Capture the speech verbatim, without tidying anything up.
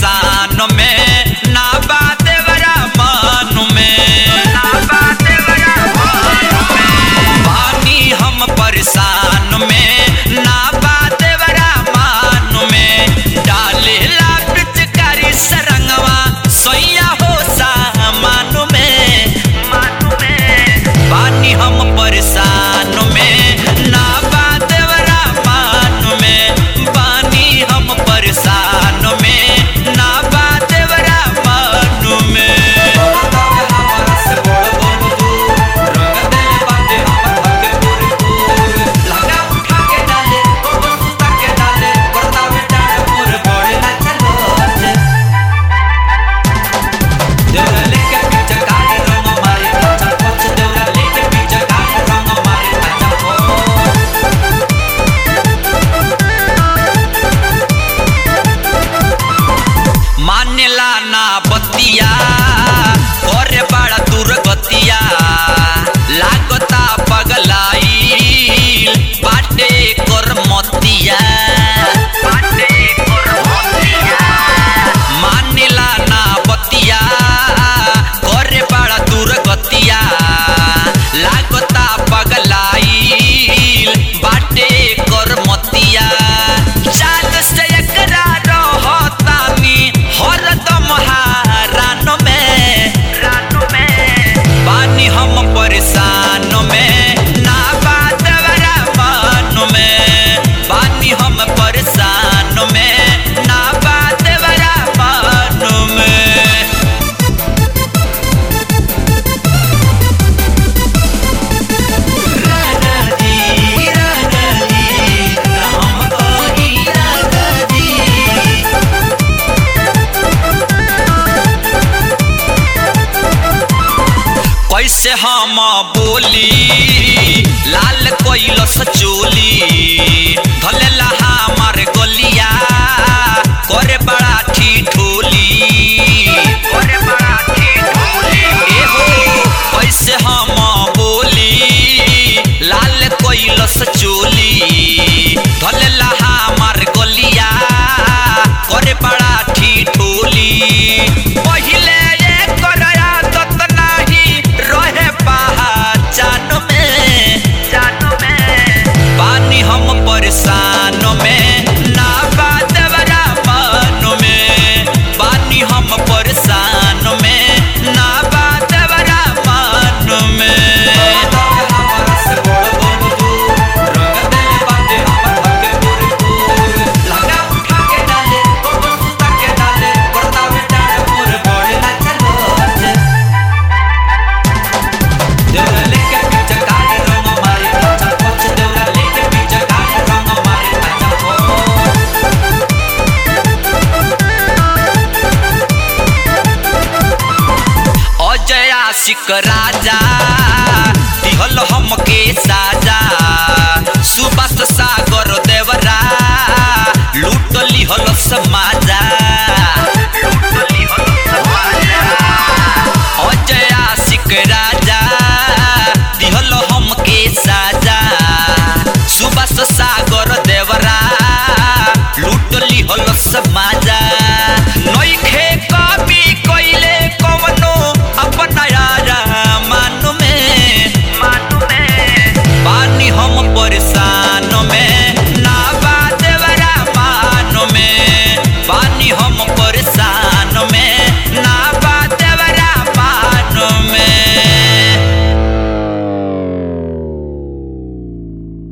परेशान में ना बात बरा मान में ना बात बरा मान में पानी हम परेशान में ना बात बरा मान में डाले ला पिचकारी सरंगवा सोया हो सामान में मान में पानी हम परेशान में ना बात बरा मान में पानी हम परेशान में ना बात बरा मान में मानेला ना बतिया और बड़ा दुर्गतिया लागता पगलाई बाटे कर मतिया बाटे कर मतिया मानेला ना बतिया और बड़ा दुर्गतिया लागता पगलाई बाटे कर मतिया चाल से एकरा रहतानी हरदम हारान में रान में पानी हम परेशान में ना बात बरा मान में पानी हम परेशान में ना बात बरा मान में राधा जी राधा जी राम कोई राधा जी कैसे हम बोली लाल कोइलस चोली धलेला हमार गलिया करे बड़ा ठिठोली करे बड़ा ठिठोली ए हो कैसे हम बोली लाल कोइलस चोली धलेला हमार गलिया करे बड़ा ठिठोली पहिले हम परेशान में ना बात बरा मान में पानी हम परेशान में ना बात बरा मान में आशिक राजा दिहल हमके साजा सुबस सागर देवरा लूट लिहल समा